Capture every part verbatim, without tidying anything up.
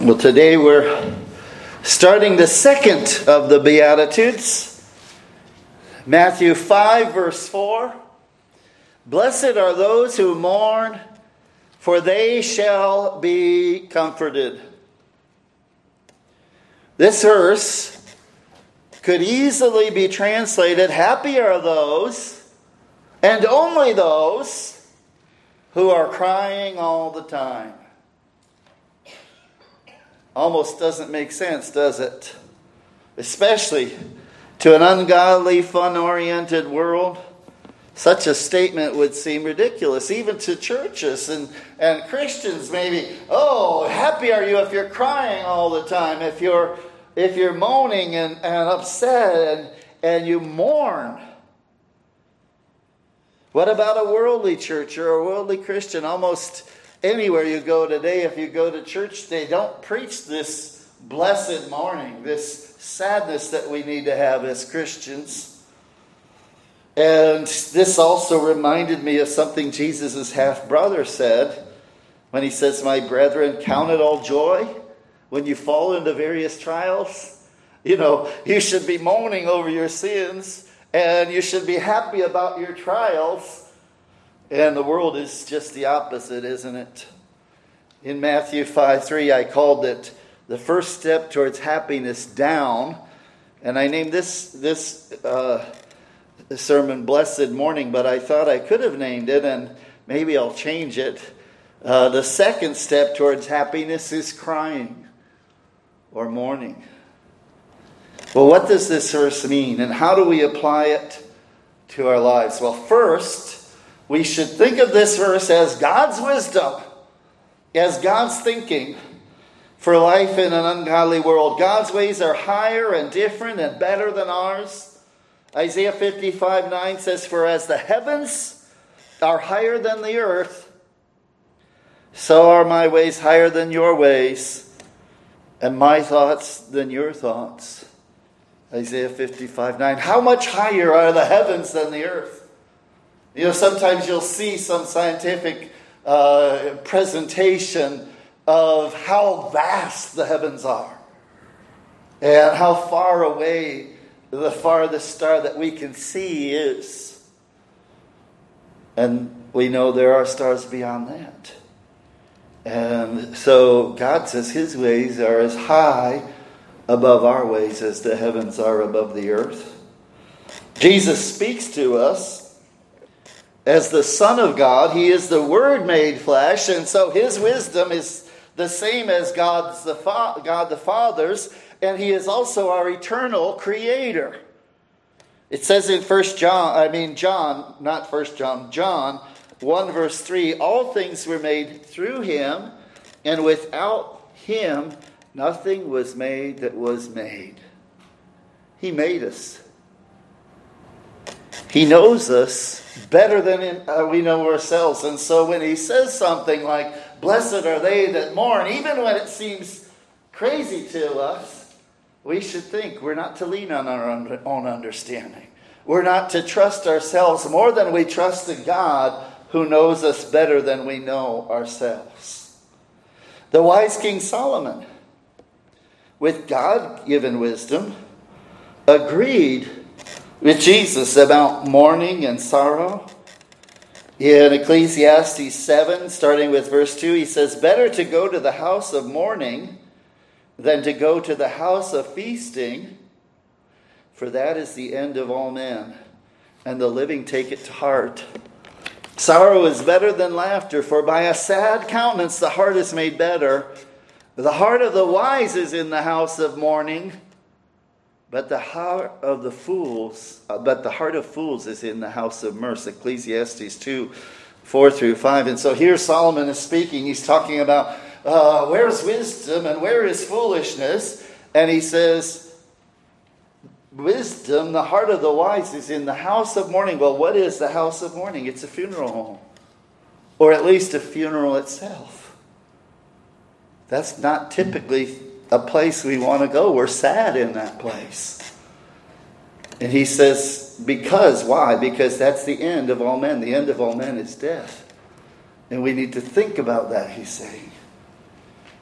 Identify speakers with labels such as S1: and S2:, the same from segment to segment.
S1: Well, today we're starting the second of the Beatitudes. Matthew five, verse four. Blessed are those who mourn, for they shall be comforted. This verse could easily be translated, happy are those, and only those, who are crying all the time. Almost doesn't make sense, does it? Especially to an ungodly, fun-oriented world. Such a statement would seem ridiculous, even to churches and, and Christians maybe. Oh, happy are you if you're crying all the time, if you're if you're moaning and, and upset and, and you mourn. What about a worldly church or a worldly Christian? Almost anywhere you go today, if you go to church, they don't preach this blessed mourning, this sadness that we need to have as Christians. And this also reminded me of something Jesus' half-brother said when he says, "My brethren, count it all joy when you fall into various trials." You know, you should be mourning over your sins and you should be happy about your trials. And the world is just the opposite, isn't it? In Matthew five three, I called it the first step towards happiness down. And I named this this uh, sermon Blessed Mourning, but I thought I could have named it, and maybe I'll change it. Uh, the second step towards happiness is crying or mourning. Well, what does this verse mean, and how do we apply it to our lives? Well, first, we should think of this verse as God's wisdom, as God's thinking for life in an ungodly world. God's ways are higher and different and better than ours. Isaiah fifty-five nine says, "For as the heavens are higher than the earth, so are my ways higher than your ways, and my thoughts than your thoughts." Isaiah fifty-five nine. How much higher are the heavens than the earth? You know, sometimes you'll see some scientific uh, presentation of how vast the heavens are and how far away the farthest star that we can see is. And we know there are stars beyond that. And so God says His ways are as high above our ways as the heavens are above the earth. Jesus speaks to us as the Son of God. He is the Word made flesh, and so His wisdom is the same as God's the Fa- God the Father's, and He is also our eternal Creator. It says in First John, I mean John, not First John, John one verse three, "All things were made through Him, and without Him nothing was made that was made." He made us. He knows us better than in, uh, we know ourselves. And so when He says something like, "Blessed are they that mourn," even when it seems crazy to us, we should think we're not to lean on our own understanding. We're not to trust ourselves more than we trust the God who knows us better than we know ourselves. The wise King Solomon, with God-given wisdom, agreed with Jesus about mourning and sorrow. In Ecclesiastes seven, starting with verse two, he says, "Better to go to the house of mourning than to go to the house of feasting, for that is the end of all men, and the living take it to heart. Sorrow is better than laughter, for by a sad countenance the heart is made better. The heart of the wise is in the house of mourning, But the heart of the fools, uh, but the heart of fools is in the house of mirth." Ecclesiastes two, four through five. And so here Solomon is speaking. He's talking about uh, where's wisdom and where is foolishness. And he says, wisdom, the heart of the wise, is in the house of mourning. Well, what is the house of mourning? It's a funeral home. Or at least a funeral itself. That's not typically a place we want to go. We're sad in that place. And he says, because, why? Because that's the end of all men. The end of all men is death. And we need to think about that, he's saying.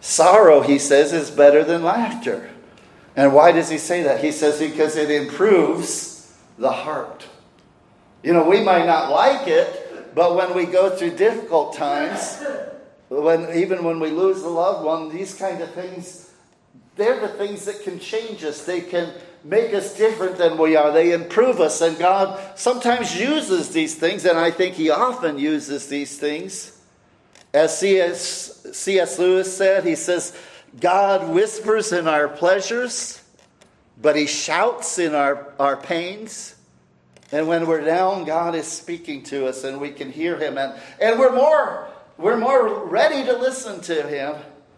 S1: Sorrow, he says, is better than laughter. And why does he say that? He says because it improves the heart. You know, we might not like it, but when we go through difficult times, when even when we lose a loved one, these kind of things, they're the things that can change us. They can make us different than we are. They improve us. And God sometimes uses these things, and I think he often uses these things. As C S, C S Lewis said, he says, God whispers in our pleasures, but he shouts in our, our pains. And when we're down, God is speaking to us, and we can hear him. And, and we're more, we're more ready to listen to him.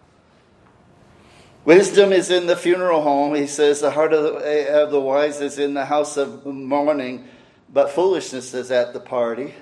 S1: Wisdom is in the funeral home. He says the heart of the, of the wise is in the house of mourning, but foolishness is at the party,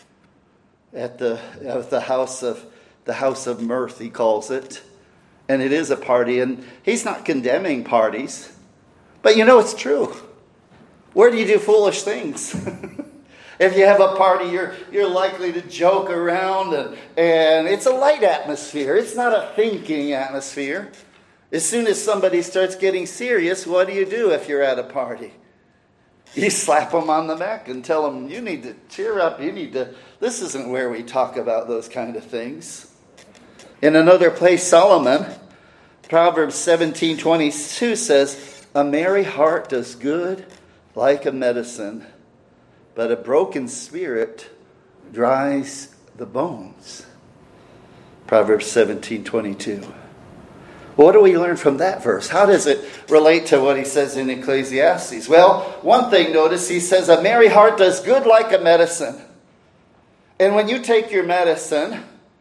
S1: at the at the house of the house of mirth, he calls it, and it is a party. And he's not condemning parties, but you know it's true. Where do you do foolish things? If you have a party, you're you're likely to joke around, and and it's a light atmosphere. It's not a thinking atmosphere. As soon as somebody starts getting serious, what do you do if you're at a party? You slap them on the back and tell them, you need to cheer up. You need to, this isn't where we talk about those kind of things. In another place, Solomon, Proverbs seventeen twenty-two says, a merry heart does good like a medicine, but a broken spirit dries the bones. Proverbs seventeen twenty-two. What do we learn from that verse? How does it relate to what he says in Ecclesiastes? Well, one thing, notice, he says, a merry heart does good like a medicine. And when you take your medicine,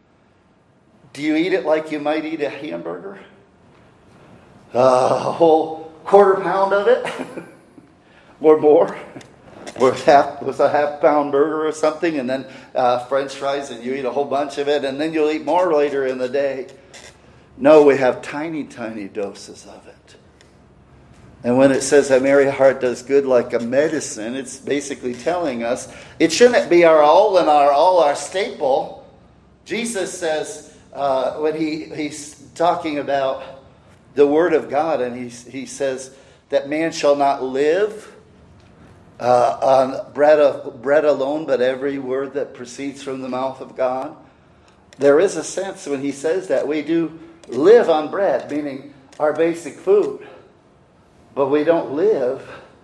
S1: do you eat it like you might eat a hamburger? Uh, a whole quarter pound of it? Or more? With, half, with a half pound burger or something, and then uh, French fries, and you eat a whole bunch of it, and then you'll eat more later in the day. No, we have tiny, tiny doses of it. And when it says a merry heart does good like a medicine, it's basically telling us it shouldn't be our all and our all, our staple. Jesus says, uh, when he, he's talking about the Word of God, and he, he says that man shall not live uh, on bread, of, bread alone, but every word that proceeds from the mouth of God. There is a sense when he says that we do live on bread, meaning our basic food. But we don't live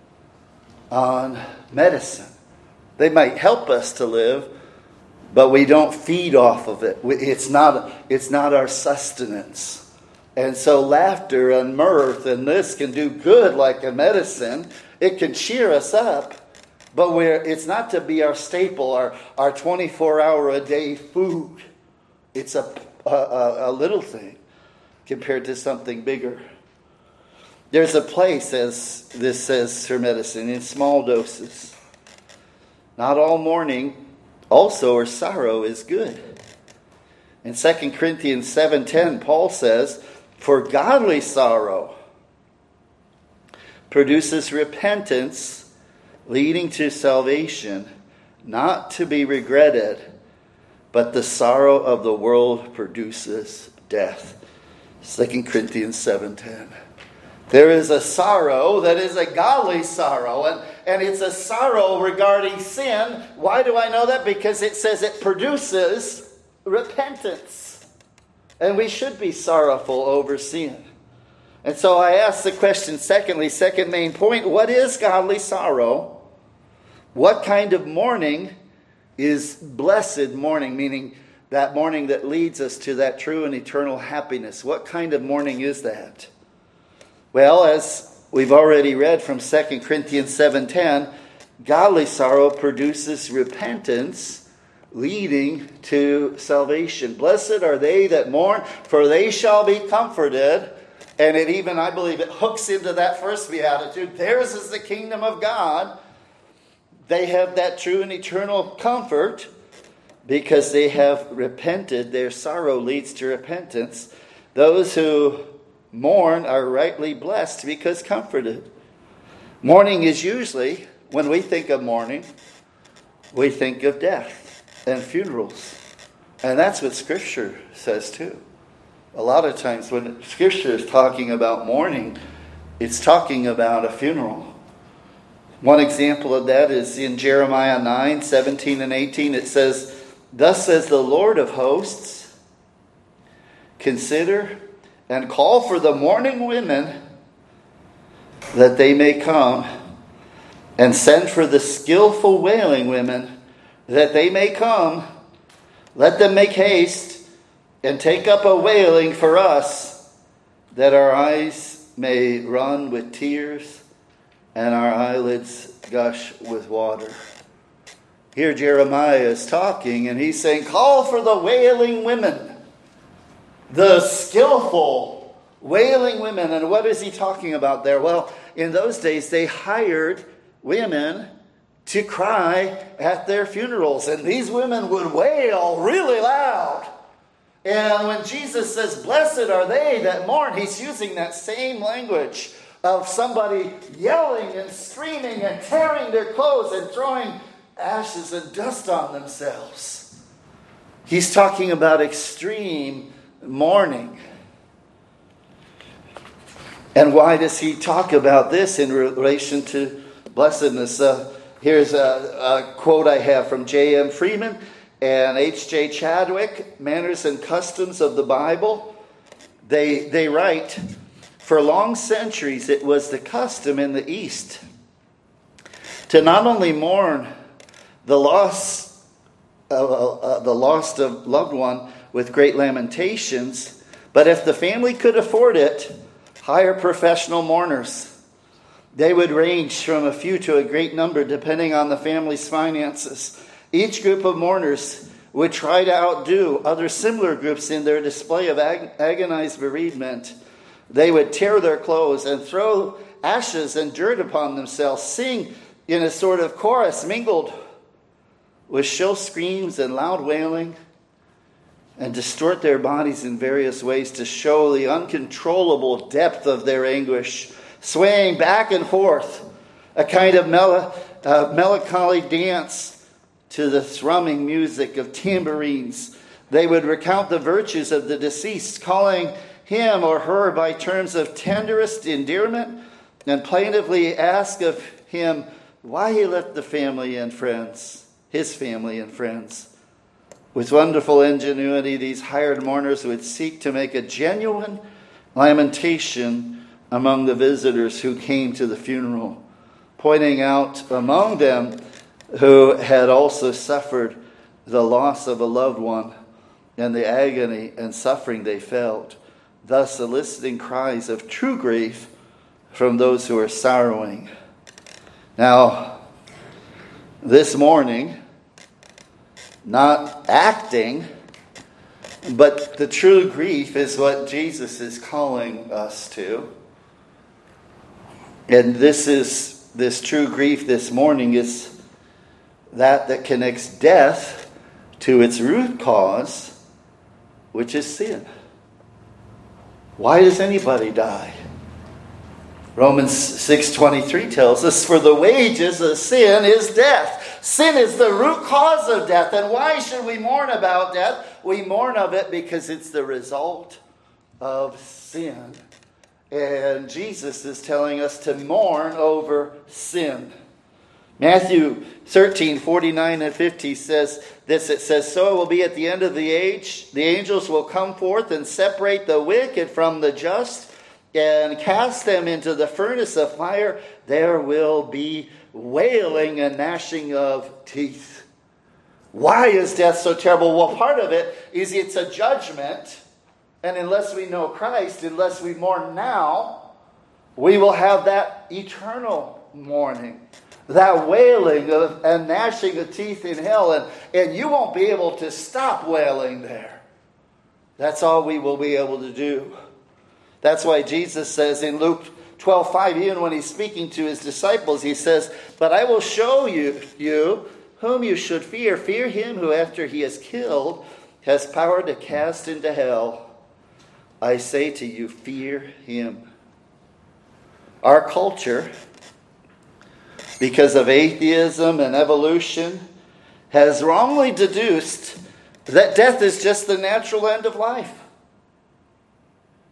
S1: on medicine. They might help us to live, but we don't feed off of it. It's not, it's not our sustenance. And so laughter and mirth and this can do good like a medicine. It can cheer us up, but we're, it's not to be our staple, our, our twenty-four hour a day food. It's a, a, a little thing compared to something bigger. There's a place, as this says for medicine, in small doses. Not all mourning also or sorrow is good. In Second Corinthians seven ten, Paul says, for godly sorrow produces repentance leading to salvation, not to be regretted, but the sorrow of the world produces death. Second Corinthians seven ten. There is a sorrow that is a godly sorrow, and, and it's a sorrow regarding sin. Why do I know that? Because it says it produces repentance. And we should be sorrowful over sin. And so I ask the question, secondly, second main point, what is godly sorrow? What kind of mourning is blessed mourning, meaning that mourning that leads us to that true and eternal happiness? What kind of mourning is that? Well, as we've already read from Second Corinthians seven ten, godly sorrow produces repentance leading to salvation. Blessed are they that mourn, for they shall be comforted. And it even, I believe, it hooks into that first beatitude. Theirs is the kingdom of God. They have that true and eternal comfort because they have repented. Their sorrow leads to repentance. Those who mourn are rightly blessed because comforted. Mourning is usually, when we think of mourning, we think of death and funerals. And that's what Scripture says too. A lot of times when Scripture is talking about mourning, it's talking about a funeral. One example of that is in Jeremiah nine, seventeen and eighteen. It says, "Thus says the Lord of hosts, consider and call for the mourning women, that they may come, and send for the skillful wailing women, that they may come. Let them make haste, and take up a wailing for us, that our eyes may run with tears, and our eyelids gush with water." Here Jeremiah is talking, and he's saying, call for the wailing women, the skillful wailing women. And what is he talking about there? Well, in those days, they hired women to cry at their funerals, and these women would wail really loud. And when Jesus says, "Blessed are they that mourn," he's using that same language of somebody yelling and screaming and tearing their clothes and throwing ashes and dust on themselves. He's talking about extreme mourning. And why does he talk about this in relation to blessedness? Uh, here's a, a quote I have from J M Freeman and H J Chadwick, Manners and Customs of the Bible. They, they write, "For long centuries it was the custom in the East to not only mourn the loss, uh, uh, the loss of loved one with great lamentations, but if the family could afford it, hire professional mourners. They would range from a few to a great number depending on the family's finances. Each group of mourners would try to outdo other similar groups in their display of ag- agonized bereavement. They would tear their clothes and throw ashes and dirt upon themselves, sing in a sort of chorus mingled with shrill screams and loud wailing, and distort their bodies in various ways to show the uncontrollable depth of their anguish, swaying back and forth, a kind of mel- uh, melancholy dance to the thrumming music of tambourines. They would recount the virtues of the deceased, calling him or her by terms of tenderest endearment, and plaintively ask of him why he left the family and friends, his family and friends. With wonderful ingenuity, these hired mourners would seek to make a genuine lamentation among the visitors who came to the funeral, pointing out among them who had also suffered the loss of a loved one and the agony and suffering they felt, thus eliciting cries of true grief from those who are sorrowing. Now, this morning, not acting, but the true grief is what Jesus is calling us to. And this is, this true grief this morning is that that connects death to its root cause, which is sin. Why does anybody die? Romans six twenty-three tells us, "For the wages of sin is death." Sin is the root cause of death. And why should we mourn about death? We mourn of it because it's the result of sin. And Jesus is telling us to mourn over sin. Matthew thirteen, forty-nine and fifty says this. It says, "So it will be at the end of the age. The angels will come forth and separate the wicked from the just and cast them into the furnace of fire. There will be wailing and gnashing of teeth." Why is death so terrible? Well, part of it is it's a judgment. And unless we know Christ, unless we mourn now, we will have that eternal mourning. That wailing of, and gnashing of teeth in hell. And, and you won't be able to stop wailing there. That's all we will be able to do. That's why Jesus says in Luke twelve five, even when he's speaking to his disciples, he says, "But I will show you, you whom you should fear. Fear him who after he is killed has power to cast into hell. I say to you, fear him." Our culture, because of atheism and evolution, has wrongly deduced that death is just the natural end of life.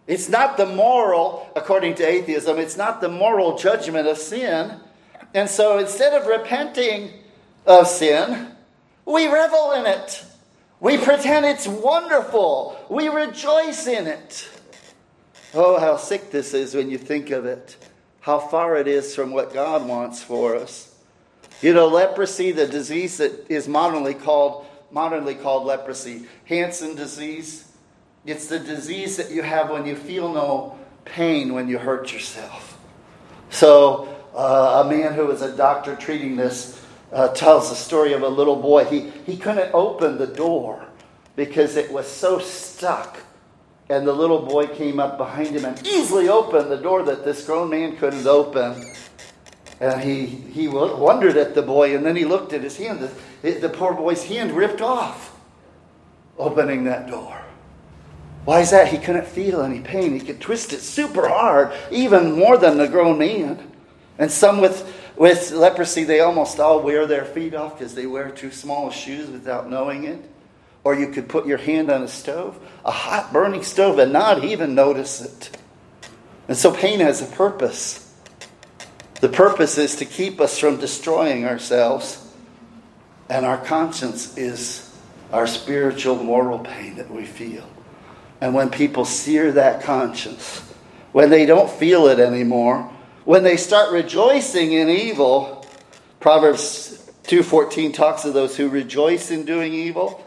S1: It's not the moral, according to atheism, it's not the moral judgment of sin. And so instead of repenting of sin, we revel in it. We pretend it's wonderful. We rejoice in it. Oh, how sick this is when you think of it. How far it is from what God wants for us. You know, leprosy, the disease that is modernly called modernly called leprosy, Hansen disease. It's the disease that you have when you feel no pain when you hurt yourself. So uh, a man who was a doctor treating this uh, tells the story of a little boy. He, he couldn't open the door because it was so stuck. And the little boy came up behind him and easily opened the door that this grown man couldn't open. And he, he wondered at the boy, and then he looked at his hand. The, the poor boy's hand ripped off opening that door. Why is that? He couldn't feel any pain. He could twist it super hard, even more than the grown man. And some with, with leprosy, they almost all wear their feet off because they wear too small shoes without knowing it. Or you could put your hand on a stove, a hot burning stove, and not even notice it. And so pain has a purpose. The purpose is to keep us from destroying ourselves. And our conscience is our spiritual moral pain that we feel. And when people sear that conscience, when they don't feel it anymore, when they start rejoicing in evil, Proverbs two fourteen talks of those who rejoice in doing evil.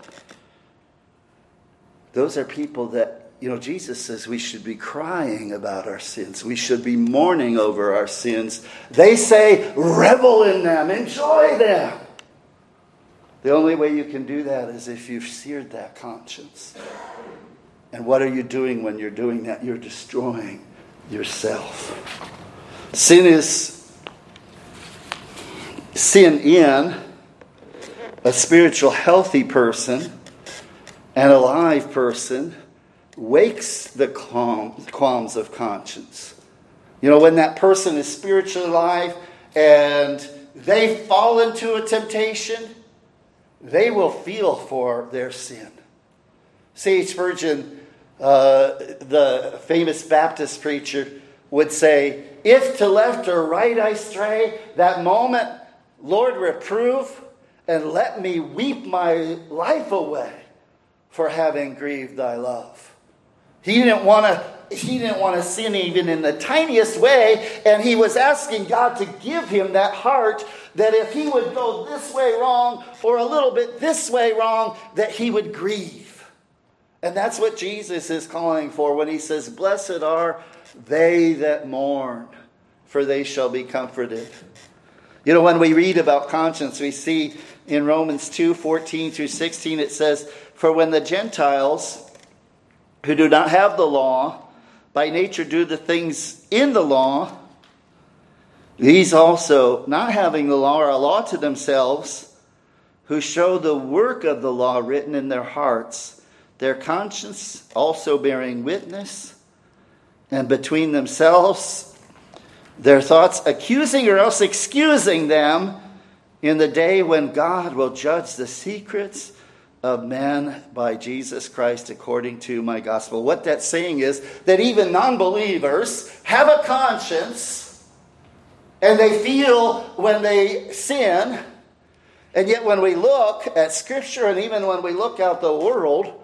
S1: Those are people that, you know, Jesus says we should be crying about our sins. We should be mourning over our sins. They say, revel in them, enjoy them. The only way you can do that is if you've seared that conscience. And what are you doing when you're doing that? You're destroying yourself. Sin is sin in a spiritual healthy person and a live person wakes the qualms of conscience. You know, when that person is spiritually alive and they fall into a temptation, they will feel for their sin. C H Spurgeon, uh, the famous Baptist preacher, would say, if to left or right I stray, that moment, Lord, reprove and let me weep my life away for having grieved thy love. He didn't want to he didn't want to sin even in the tiniest way, and he was asking God to give him that heart that if he would go this way wrong or a little bit this way wrong, that he would grieve. And that's what Jesus is calling for when he says, blessed are they that mourn, for they shall be comforted. You know, when we read about conscience, we see in Romans two fourteen through sixteen, it says, for when the Gentiles who do not have the law, by nature do the things in the law, these also, not having the law, are a law to themselves, who show the work of the law written in their hearts, their conscience also bearing witness, and between themselves their thoughts accusing or else excusing them in the day when God will judge the secrets of men by Jesus Christ according to my gospel. What that's saying is that even non-believers have a conscience and they feel when they sin, and yet when we look at Scripture and even when we look out the world,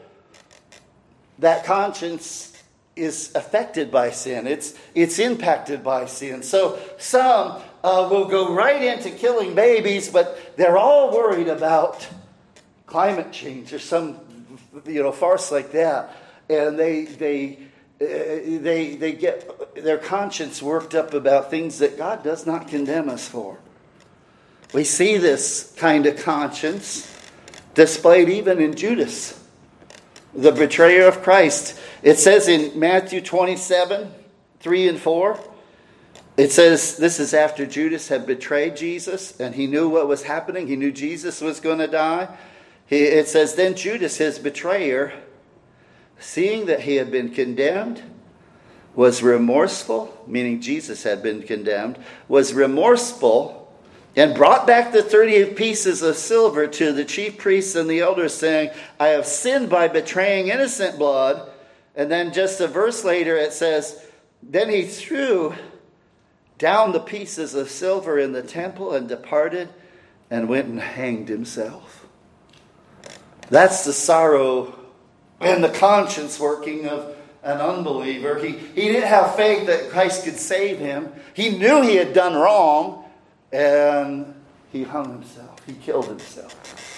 S1: that conscience is affected by sin. It's, it's impacted by sin. So some uh, will go right into killing babies, but they're all worried about climate change or some, you know, farce like that, and they they uh, they they get their conscience worked up about things that God does not condemn us for. We see this kind of conscience displayed even in Judas, the betrayer of Christ. It says in Matthew twenty-seven, three and four, it says, this is after Judas had betrayed Jesus, and he knew what was happening. He knew Jesus was going to die. He, it says, then Judas, his betrayer, seeing that he had been condemned, was remorseful, meaning Jesus had been condemned, was remorseful, and brought back the thirty pieces of silver to the chief priests and the elders, saying, I have sinned by betraying innocent blood. And then just a verse later it says, then he threw down the pieces of silver in the temple and departed and went and hanged himself. That's the sorrow and the conscience working of an unbeliever. He, he didn't have faith that Christ could save him. He knew he had done wrong, and he hung himself. He killed himself.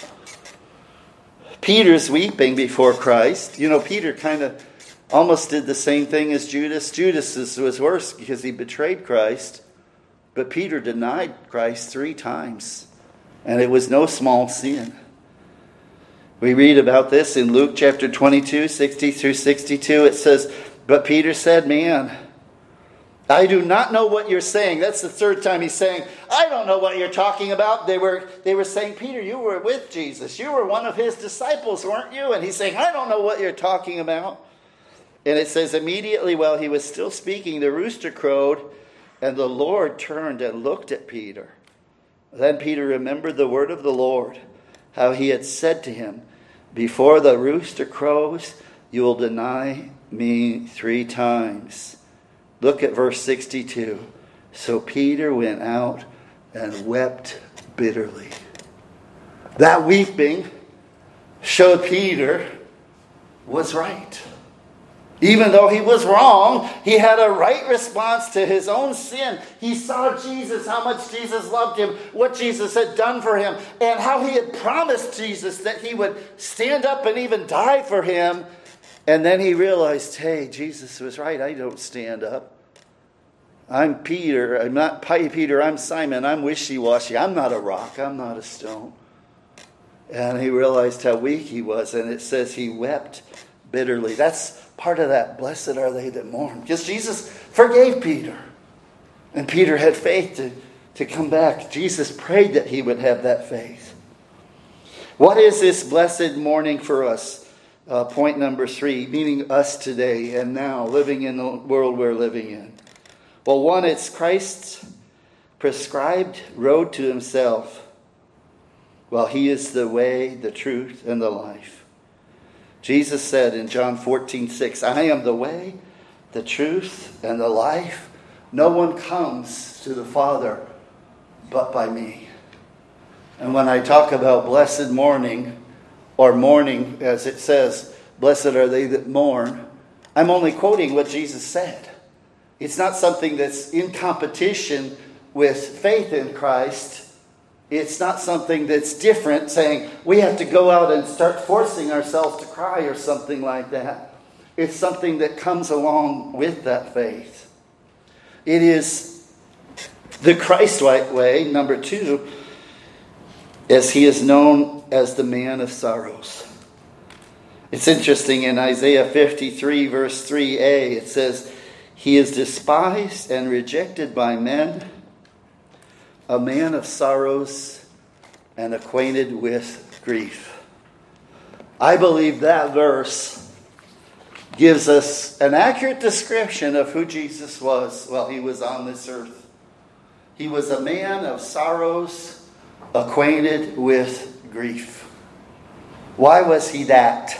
S1: Peter's weeping before Christ. You know, Peter kind of almost did the same thing as Judas. Judas was worse because he betrayed Christ. But Peter denied Christ three times. And it was no small sin. We read about this in Luke chapter twenty-two, sixty through sixty-two. It says, but Peter said, man, I do not know what you're saying. That's the third time he's saying, I don't know what you're talking about. They were, they were saying, Peter, you were with Jesus. You were one of his disciples, weren't you? And he's saying, I don't know what you're talking about. And it says, immediately while he was still speaking, the rooster crowed, and the Lord turned and looked at Peter. Then Peter remembered the word of the Lord, how he had said to him, before the rooster crows, you will deny me three times. Look at verse sixty-two. So Peter went out and wept bitterly. That weeping showed Peter was right. Even though he was wrong, he had a right response to his own sin. He saw Jesus, how much Jesus loved him, what Jesus had done for him, and how he had promised Jesus that he would stand up and even die for him. And then he realized, hey, Jesus was right. I don't stand up. I'm Peter. I'm not Peter. I'm Simon. I'm wishy-washy. I'm not a rock. I'm not a stone. And he realized how weak he was. And it says he wept bitterly. That's part of that, blessed are they that mourn. Because Jesus forgave Peter. And Peter had faith to, to come back. Jesus prayed that he would have that faith. What is this blessed mourning for us? Uh, point number three, meaning us today and now, living in the world we're living in. Well, one, it's Christ's prescribed road to himself. Well, he is the way, the truth, and the life. Jesus said in John fourteen six, I am the way, the truth, and the life. No one comes to the Father but by me. And when I talk about blessed mourning, or mourning, as it says, blessed are they that mourn, I'm only quoting what Jesus said. It's not something that's in competition with faith in Christ. It's not something that's different, saying we have to go out and start forcing ourselves to cry or something like that. It's something that comes along with that faith. It is the Christ-like way, number two, as he is known as the man of sorrows. It's interesting in Isaiah fifty-three, verse three a, it says, he is despised and rejected by men, a man of sorrows and acquainted with grief. I believe that verse gives us an accurate description of who Jesus was while he was on this earth. He was a man of sorrows, acquainted with grief. Why was he that?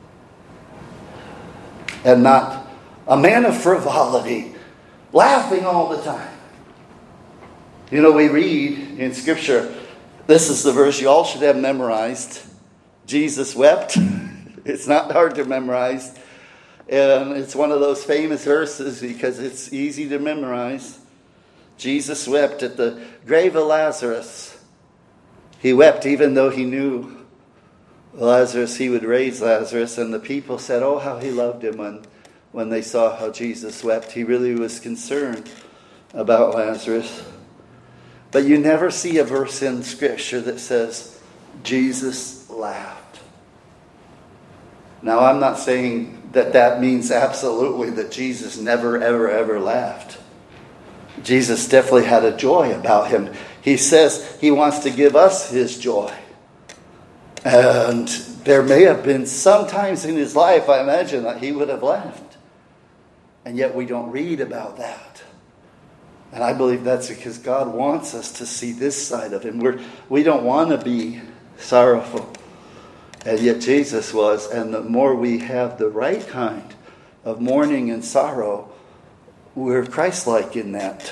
S1: And not a man of frivolity, laughing all the time. You know, we read in Scripture, this is the verse you all should have memorized. Jesus wept. It's not hard to memorize. And it's one of those famous verses because it's easy to memorize. Jesus wept at the grave of Lazarus. He wept even though he knew Lazarus, he would raise Lazarus. And the people said, oh, how he loved him when, when they saw how Jesus wept. He really was concerned about Lazarus. But you never see a verse in Scripture that says, Jesus laughed. Now, I'm not saying that that means absolutely that Jesus never, ever, ever laughed. Jesus definitely had a joy about him. He says he wants to give us his joy. And there may have been some times in his life, I imagine, that he would have laughed. And yet we don't read about that. And I believe that's because God wants us to see this side of him. We're, we don't want to be sorrowful. And yet Jesus was. And the more we have the right kind of mourning and sorrow, we're Christ-like in that.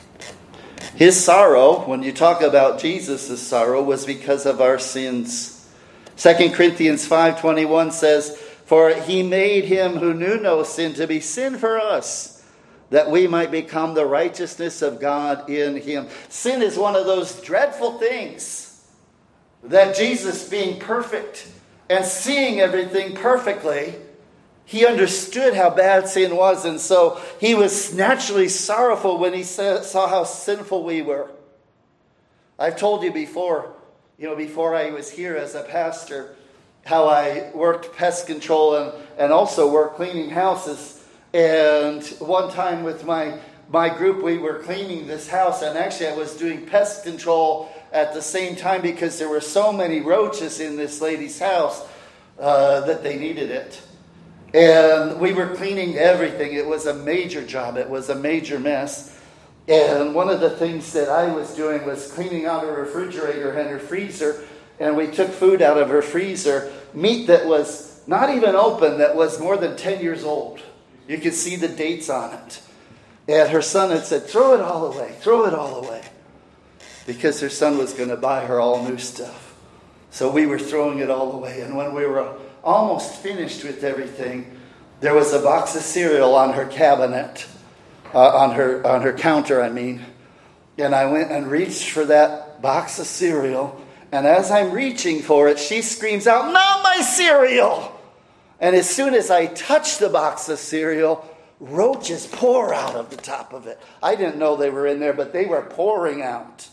S1: His sorrow, when you talk about Jesus' sorrow, was because of our sins. Second Corinthians five twenty-one says, "For he made him who knew no sin to be sin for us, that we might become the righteousness of God in him." Sin is one of those dreadful things that Jesus, being perfect and seeing everything perfectly, he understood how bad sin was, and so he was naturally sorrowful when he saw how sinful we were. I've told you before, you know, before I was here as a pastor, how I worked pest control and, and also worked cleaning houses. And one time with my, my group, we were cleaning this house, and actually I was doing pest control at the same time because there were so many roaches in this lady's house uh, that they needed it. And we were cleaning everything. It was a major job. It was a major mess. And one of the things that I was doing was cleaning out her refrigerator and her freezer. And we took food out of her freezer, meat that was not even open, that was more than ten years old. You could see the dates on it. And her son had said, "Throw it all away, throw it all away." Because her son was going to buy her all new stuff. So we were throwing it all away. And when we were almost finished with everything, there was a box of cereal on her cabinet, uh, on her on her counter, I mean. And I went and reached for that box of cereal. And as I'm reaching for it, she screams out, "Not my cereal!" And as soon as I touch the box of cereal, roaches pour out of the top of it. I didn't know they were in there, but they were pouring out.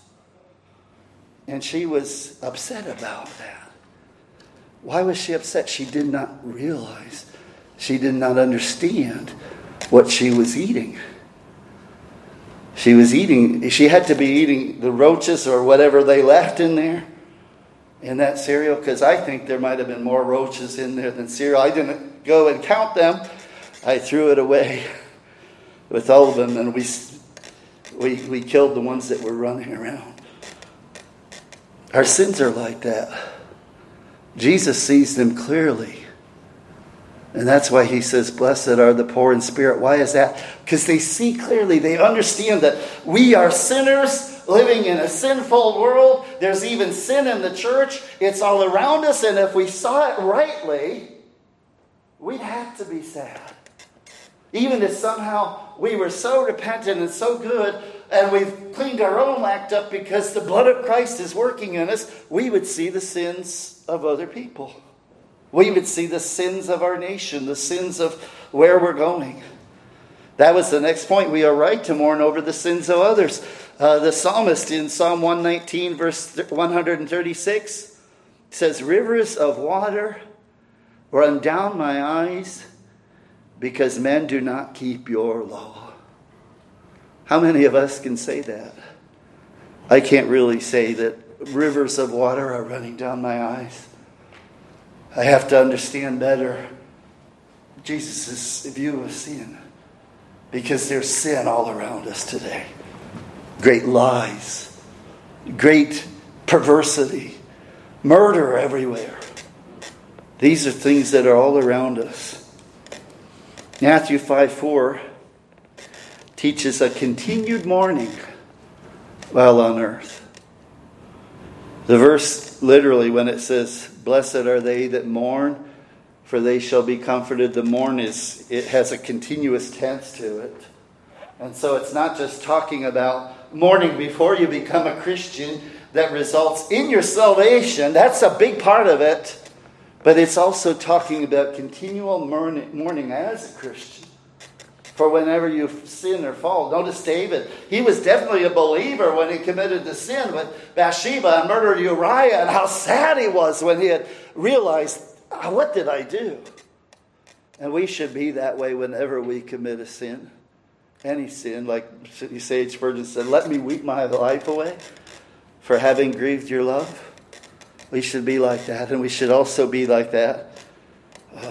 S1: And she was upset about that. Why was she upset? She did not realize. She did not understand what she was eating. She was eating, she had to be eating the roaches or whatever they left in there, in that cereal, because I think there might have been more roaches in there than cereal. I didn't go and count them. I threw it away with all of them, and we, we, we killed the ones that were running around. Our sins are like that. Jesus sees them clearly. And that's why he says, "Blessed are the poor in spirit." Why is that? Because they see clearly. They understand that we are sinners living in a sinful world. There's even sin in the church. It's all around us. And if we saw it rightly, we'd have to be sad. Even if somehow we were so repentant and so good, and we've cleaned our own act up because the blood of Christ is working in us, we would see the sins of other people. We would see the sins of our nation, the sins of where we're going. That was the next point. We are right to mourn over the sins of others. Uh, the psalmist in Psalm one nineteen, verse one thirty-six, says, "Rivers of water run down my eyes because men do not keep your law." How many of us can say that? I can't really say that rivers of water are running down my eyes. I have to understand better Jesus' view of sin, because there's sin all around us today. Great lies, great perversity, murder everywhere. These are things that are all around us. Matthew five four teaches a continued mourning while on earth. The verse literally, when it says, "Blessed are they that mourn, for they shall be comforted," the mourn is, it has a continuous tense to it. And so it's not just talking about mourning before you become a Christian that results in your salvation. That's a big part of it. But it's also talking about continual mourning, mourning as a Christian. For whenever you sin or fall. Notice David, he was definitely a believer when he committed the sin with Bathsheba and murdered Uriah, and how sad he was when he had realized, "What did I do?" And we should be that way whenever we commit a sin. Any sin, like Sage Spurgeon said, "Let me weep my life away for having grieved your love." We should be like that, and we should also be like that Uh,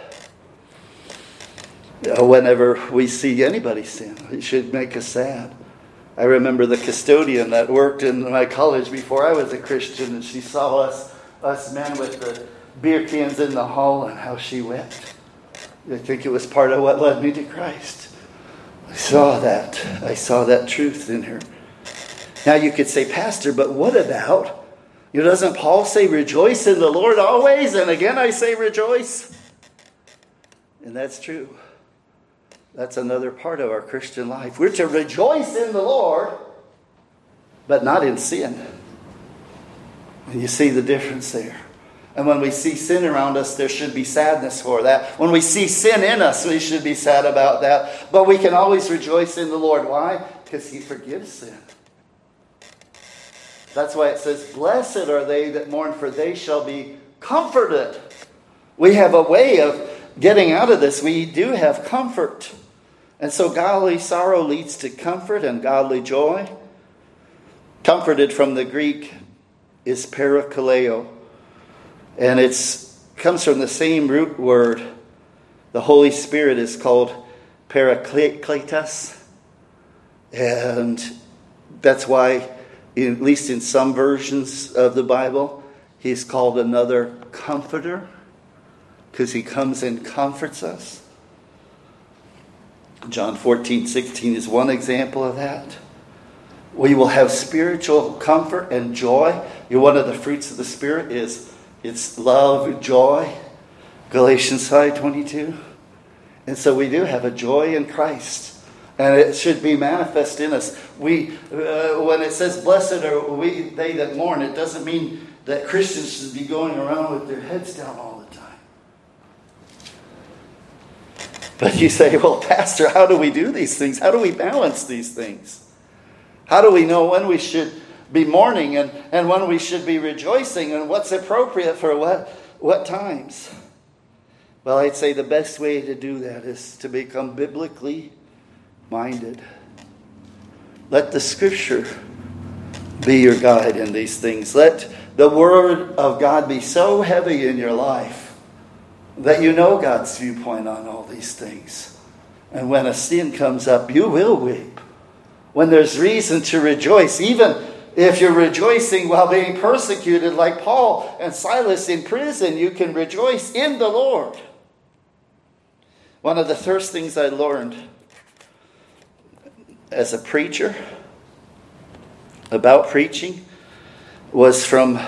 S1: whenever we see anybody sin. It should make us sad. I remember the custodian that worked in my college before I was a Christian, and she saw us us men with the beer cans in the hall, and how she wept. I think it was part of what led me to Christ. I saw that. I saw that truth in her. Now you could say, Pastor, but what about, you know, doesn't Paul say rejoice in the Lord always? And again I say rejoice. And that's true. That's another part of our Christian life. We're to rejoice in the Lord, but not in sin. And you see the difference there. And when we see sin around us, there should be sadness for that. When we see sin in us, we should be sad about that. But we can always rejoice in the Lord. Why? Because He forgives sin. That's why it says, blessed are they that mourn, for they shall be comforted. We have a way of getting out of this. We do have comfort. And so godly sorrow leads to comfort and godly joy. Comforted from the Greek is parakaleo. And it comes from the same root word. The Holy Spirit is called parakletos. And that's why, at least in some versions of the Bible, He's called another comforter. Because He comes and comforts us. John fourteen sixteen is one example of that. We will have spiritual comfort and joy. You know, one of the fruits of the Spirit is it's love, joy. Galatians five twenty-two. And so we do have a joy in Christ. And it should be manifest in us. We, uh, when it says, blessed are we, they that mourn, it doesn't mean that Christians should be going around with their heads down all the time. But you say, well, Pastor, how do we do these things? How do we balance these things? How do we know when we should be mourning and, and when we should be rejoicing and what's appropriate for what, what times? Well, I'd say the best way to do that is to become biblically minded. Let the Scripture be your guide in these things. Let the Word of God be so heavy in your life that you know God's viewpoint on all these things. And when a sin comes up, you will weep. When there's reason to rejoice, even if you're rejoicing while being persecuted like Paul and Silas in prison, you can rejoice in the Lord. One of the first things I learned as a preacher about preaching was from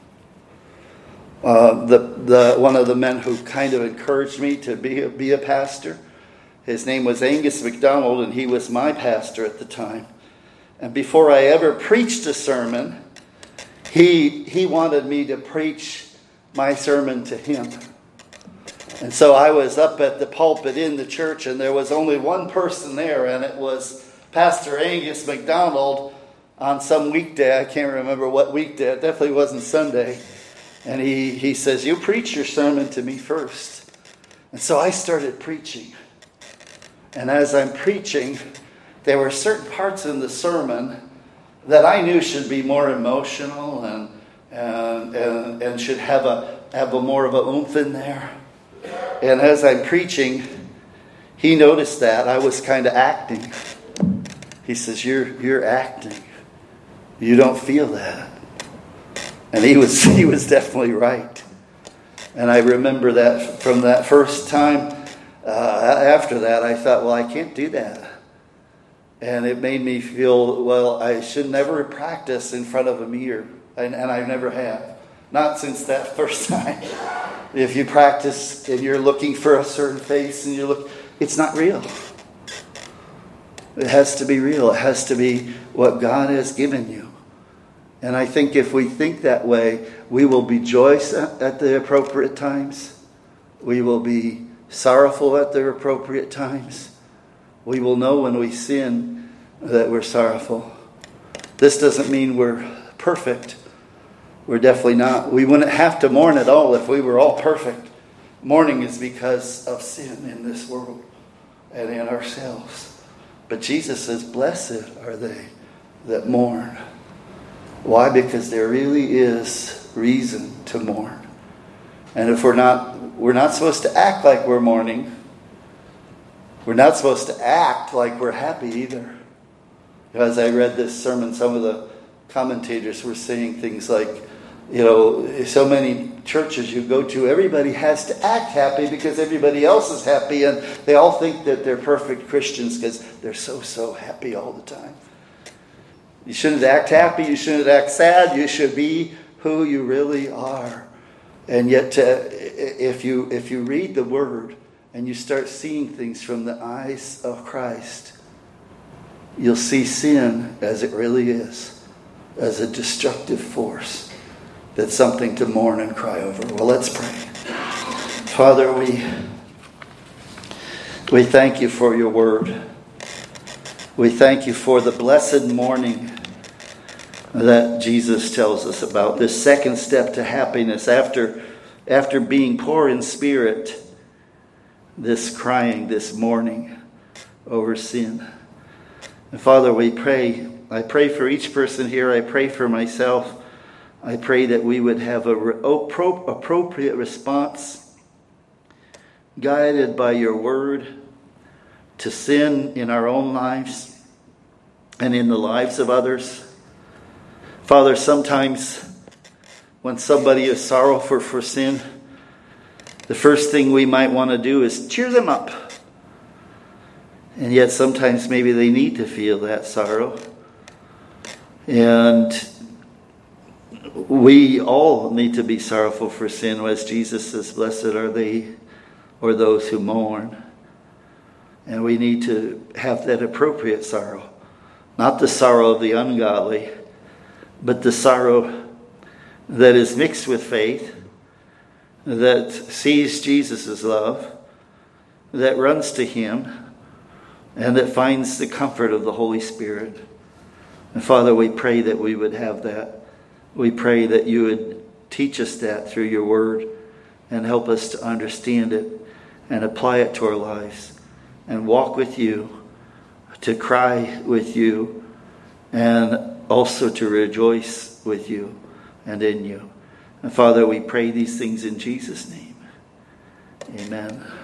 S1: uh, the the one of the men who kind of encouraged me to be a, be a pastor. His name was Angus MacDonald, and he was my pastor at the time. And before I ever preached a sermon, he he wanted me to preach my sermon to him. And so I was up at the pulpit in the church, and there was only one person there, and it was Pastor Angus MacDonald on some weekday. I can't remember what weekday. It definitely wasn't Sunday. And he, he says, you preach your sermon to me first. And so I started preaching. And as I'm preaching, there were certain parts in the sermon that I knew should be more emotional and and and, and should have a have a more of a oomph in there. And as I'm preaching, he noticed that I was kind of acting. He says, "You're you're acting. You don't feel that." And he was he was definitely right. And I remember that from that first time. Uh, after that, I thought, well, I can't do that. And it made me feel, well, I should never practice in front of a mirror. And, and I never have. Not since that first time. If you practice and you're looking for a certain face and you look, it's not real. It has to be real. It has to be what God has given you. And I think if we think that way, we will be joyous at, at the appropriate times. We will be sorrowful at the appropriate times. We will know when we sin that we're sorrowful. This doesn't mean we're perfect. We're definitely not. We wouldn't have to mourn at all if we were all perfect. Mourning is because of sin in this world and in ourselves. But Jesus says, blessed are they that mourn. Why? Because there really is reason to mourn. And if we're not, we're not supposed to act like we're mourning. We're not supposed to act like we're happy either. As I read this sermon, some of the commentators were saying things like, You know, so many churches you go to, everybody has to act happy because everybody else is happy, and they all think that they're perfect Christians because they're so, so happy all the time. You shouldn't act happy, you shouldn't act sad, you should be who you really are. And yet, uh, if you if you read the Word and you start seeing things from the eyes of Christ, you'll see sin as it really is, as a destructive force. That's something to mourn and cry over. Well, let's pray. Father, we, we thank you for your word. We thank you for the blessed morning that Jesus tells us about. This second step to happiness after, after being poor in spirit, this crying, this mourning over sin. And Father, we pray. I pray for each person here. I pray for myself. I pray that we would have an appropriate response, guided by your word, to sin in our own lives and in the lives of others. Father, sometimes when somebody is sorrowful for sin, the first thing we might want to do is cheer them up. And yet sometimes maybe they need to feel that sorrow. And we all need to be sorrowful for sin, as Jesus says, blessed are they or those who mourn. And we need to have that appropriate sorrow. Not the sorrow of the ungodly, but the sorrow that is mixed with faith, that sees Jesus' love, that runs to him, and that finds the comfort of the Holy Spirit. And Father, we pray that we would have that. We pray that you would teach us that through your word and help us to understand it and apply it to our lives and walk with you, to cry with you, and also to rejoice with you and in you. And Father, we pray these things in Jesus' name. Amen.